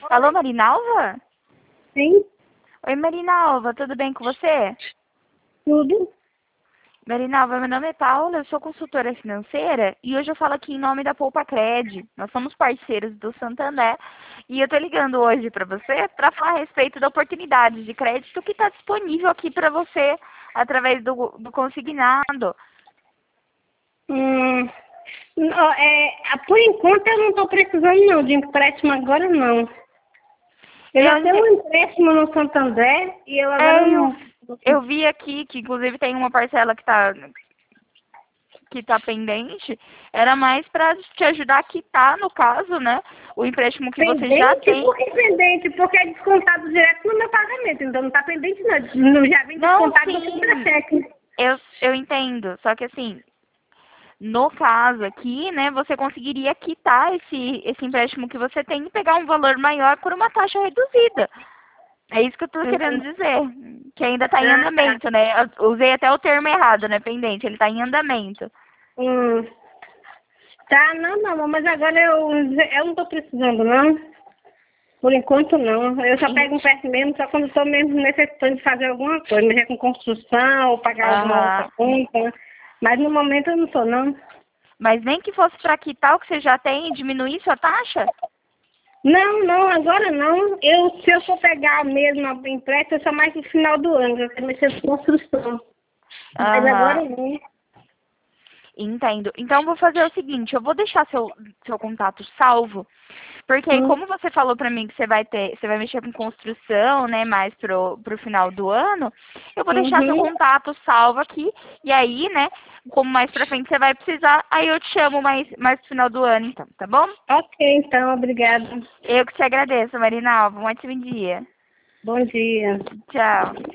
Alô, Marinalva? Sim, Oi, Marinalva, tudo bem com você? tudo. Marinalva, meu nome é Paula, eu sou consultora financeira e hoje eu falo aqui em nome da Poupa Cred. Nós somos parceiros do Santander e eu tô ligando hoje para você para falar a respeito da oportunidade de crédito que está disponível aqui para você através do consignado. Por enquanto eu não estou precisando não de empréstimo agora não. Eu Eu, já tenho ente- um empréstimo no Santander e eu agora é, não. eu vi aqui que inclusive tem uma parcela que tá pendente, era mais para te ajudar a quitar, no caso, né, o empréstimo que você já Pendente? tem. Por que pendente? Porque é descontado direto no meu pagamento, então não está pendente não. Não, já vem Não, descontado no sim, contra-cheque. eu entendo, só que assim, no caso aqui, né, você conseguiria quitar esse empréstimo que você tem e pegar um valor maior por uma taxa reduzida. É isso que eu tô querendo dizer, que ainda está em Ah, tá. andamento, né? Eu usei até o termo errado, né, pendente, ele está em andamento. Hum. Tá, não, mas agora eu não estou precisando não. Por enquanto não. Eu só E- pego um perto mesmo, só quando estou mesmo necessitando de fazer alguma coisa, mexer com construção, ou pagar alguma outra Aham. conta. Mas no momento eu não estou não. Mas nem que fosse para quitar o que você já tem e diminuir sua taxa? Não, agora não. Se eu for pegar mesmo a empréstimo, é só mais no final do ano, eu quero mexer com construção. Mas agora Aham. não. Entendo. Então, vou fazer o seguinte, eu vou deixar seu contato salvo, porque aí, Hum, como você falou pra mim que você vai mexer com construção, né, mais pro final do ano, eu vou deixar seu Uhum. contato salvo aqui, e aí, né, como mais pra frente você vai precisar, aí eu te chamo mais pro final do ano, então, tá bom? Ok, então, obrigada. Eu que te agradeço, Marinalva. Um ótimo dia. Bom dia. Tchau.